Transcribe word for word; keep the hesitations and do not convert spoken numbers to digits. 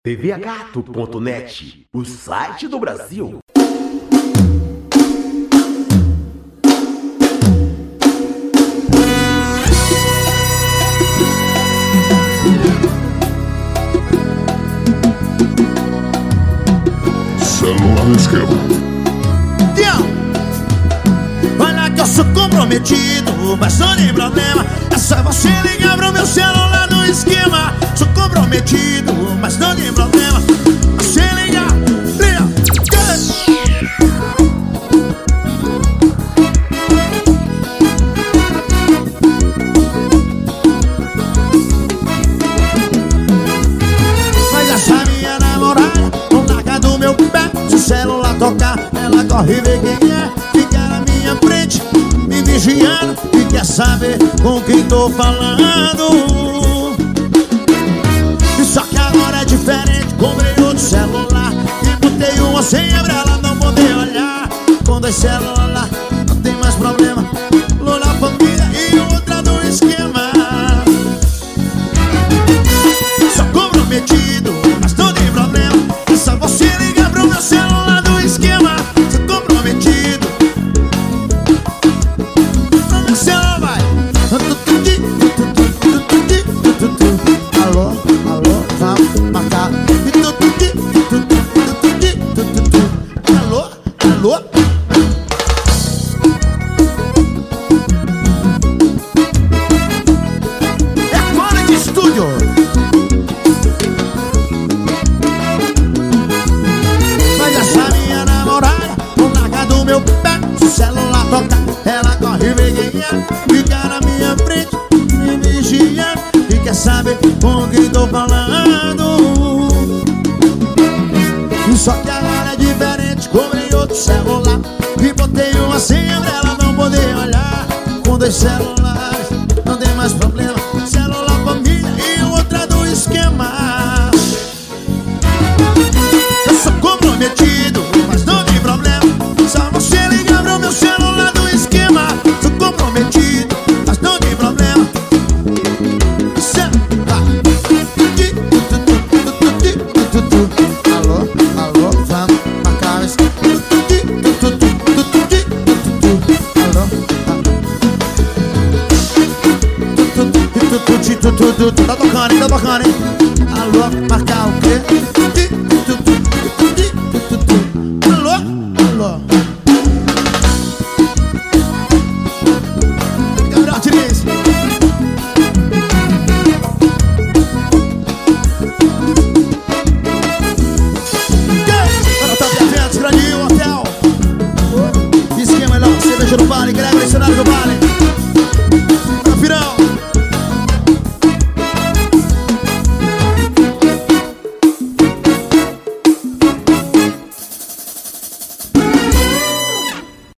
T V gato ponto net, o site do Brasil. Celular no esquema. Olha que eu sou comprometido, mas não tem problema. É só você ligar pro meu celular no esquema. Sou comprometido, mas não tem problema. Você ligar, liga, mas essa minha namorada não larga do meu pé. Se o celular tocar, ela corre e vê quem é. Fica na minha frente, me vigiando, e quer saber com quem tô falando. Só que agora é diferente, comprei outro celular e botei uma senha pra ela não poder olhar. Com dois celulares não tem mais problema. Lola família e outra no esquema. Sou comprometido, mas não tem problema. É só você ligar pro meu celular no esquema. Sou comprometido. Pro meu celular vai. Alô, alô, vamos marcar. Alô, alô. É fora de estúdio. Mas essa minha namorada não larga do meu pé. Se o celular tocar, ela corre e vê quem é. Fica na minha frente, me vigiando, e quer saber com quem tô falando. Só que agora é diferente, comprei outro celular e botei uma senha pra ela não poder olhar. Com dois celulares não tem mais problema. Celular família e outra do esquema. Eu sou comprometido, mas não tem problema. Só você ligar pro meu celular do esquema. Sou comprometido, mas não tem problema. Alô, alô, vamos marcar isso. Alô, tá tocando, hein, tá tocando, hein. Alô, marcar o quê? Alô, alô. Gabriel Diniz. Para o Top Eventos, Grande Hotel. Esquema melhor, cerveja no Vale, Gregory, cenário do Vale.